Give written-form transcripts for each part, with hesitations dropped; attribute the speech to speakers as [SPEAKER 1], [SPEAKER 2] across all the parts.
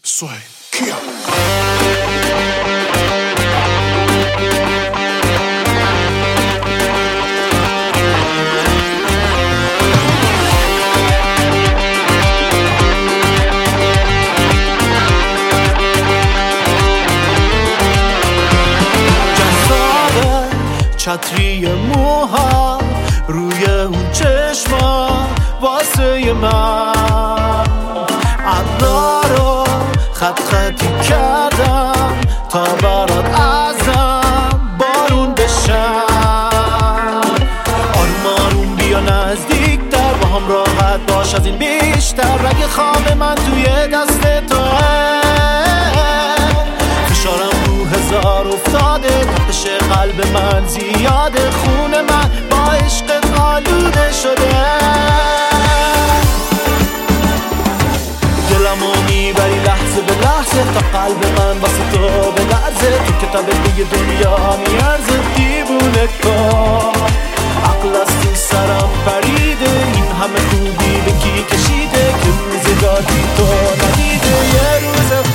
[SPEAKER 1] سهیل کیا.
[SPEAKER 2] چتری موها روی اون چشما واسه من عطا رو خط خطی کردم تا برات ازم بارون بشم. آروم آروم بیا نزدیکتر با هم راحت باش از این بیشتر. رگ خواب من توی دست توه، فشارم رو هزار افتاده، تپش قلب من زیاده، خون من با عشقت آلوده شده. دلمو میبری لحظه به لحظه تا قلب من واسه تو بلرزه. تو کتابت دیگه دنیا میارزه دیوونه کن. عقل از تو سرم پریده، این همه خوبی به کی کشیده که روزگار بی تو ندیده. یه روز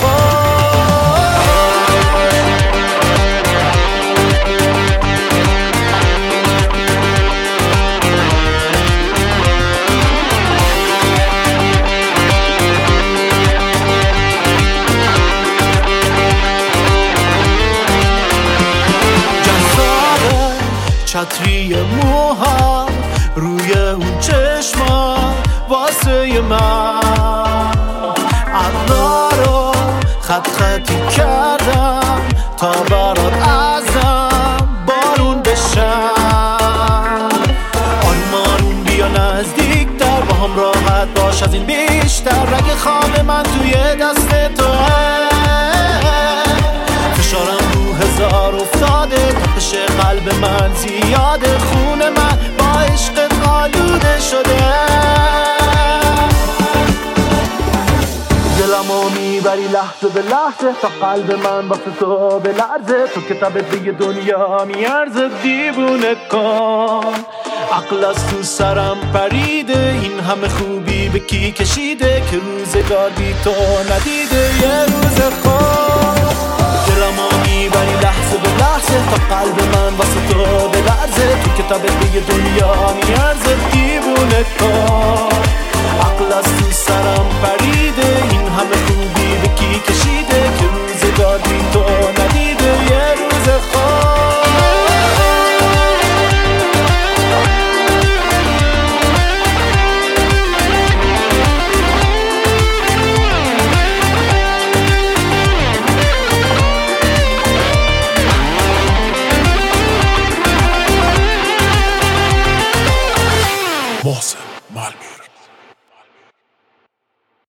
[SPEAKER 2] چتری موها روی اون چشما واسه من عطا رو خط خطی کردم تا برات ازم بارون بشم. آروم آروم بیا نزدیکتر با هم راحت باش از این بیشتر. رگ خواب من توی دست توه، فشارم رو هزار افتاده، تپش قلب من زیاده، خون من با عشقت آلوده شده. دلمو میبری لحظه به لحظه تا قلب من واسه تو بلرزه. تو کتابت دیگه دنیا میارزه دیوونه کن. عقل از تو سرم پریده، این همه خوبی به کی کشیده که روزگار بی تو ندیده. یه روز خوب دلمو میبری لحظه به لحظه تا قلب من واسه تو بلرزه. تو کتابت دیگه دنیا میارزه دیوونه کن. عقل از تو سرم پریده، این همه خوبی به کی کشیده که روزگار بی تو ندیده. یه روز
[SPEAKER 1] محسن ملمی.